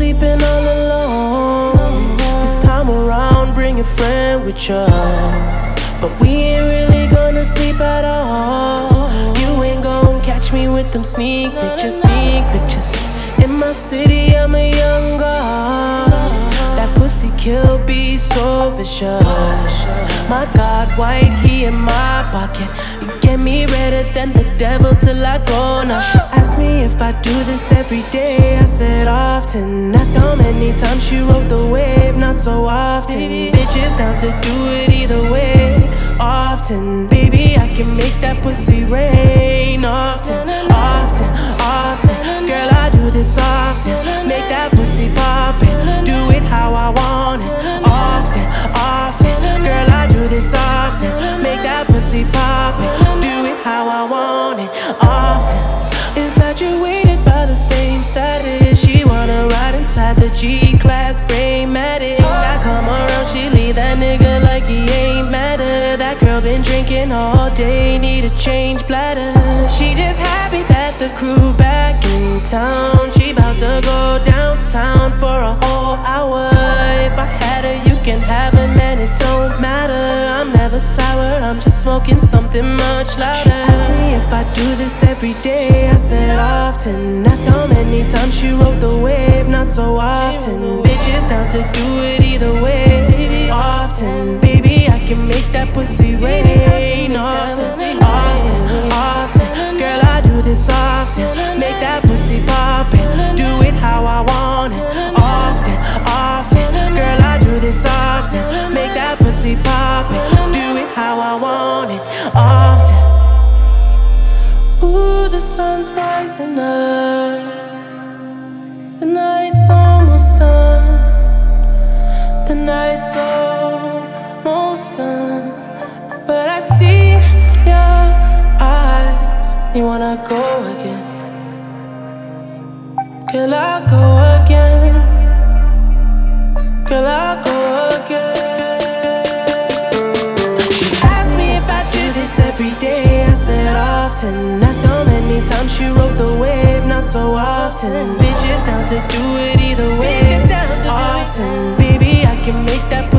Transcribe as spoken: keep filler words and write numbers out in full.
sleeping all alone. This time around, bring a friend with you, but we ain't really gonna sleep at all. You ain't gon' catch me with them sneak pictures, sneak pictures. In my city, I'm a young god. That pussy kill be so vicious. My God, white, he in my pocket. You get me redder than the devil till I go. Now she asked me if I do this every day. I said often. Asked how many times she rode the wave. Not so often. Bitches down to do it either way. Often, baby, I can make that pussy rain. Often, often, often. Girl, I do this often. Make that pussy poppin'. Do it how I want it. Often, often. Girl, I do this often. Make that pussy poppin'. Do it how I want it. Often. Infatuated by the fame status. She wanna ride inside the G-Class gray Matic. I come around, she leave that nigga like he ain't matter. That girl been drinking all day, need a change bladder. She just happy that the crew back in town. She bout to go downtown for a whole hour. If I had her, you can have her, man, it don't matter. I'm never sour, I'm just smoking something much louder. She asked me if I do this every day. I said often. Asked how many times she rode the wave. Not so often. Bitches down to do it either way. Often, baby, I can make that pussy rain. Often, often, often. Girl, I do this often. Make that pussy poppin'. Do it how I want it. Often, often. Girl, I do this often. Make that pussy poppin'. Do it how I want it. Often. Ooh, the sun's rising up. The night's almost done. The night's almost done. But I see your eyes. You wanna go again? Girl, I'll go again. Girl, I'll go again. She asked me if I do this every day. I said often. Asked how many times she rode the wave. Not so often. Bitches down to do it either way. Often, baby, I can make that.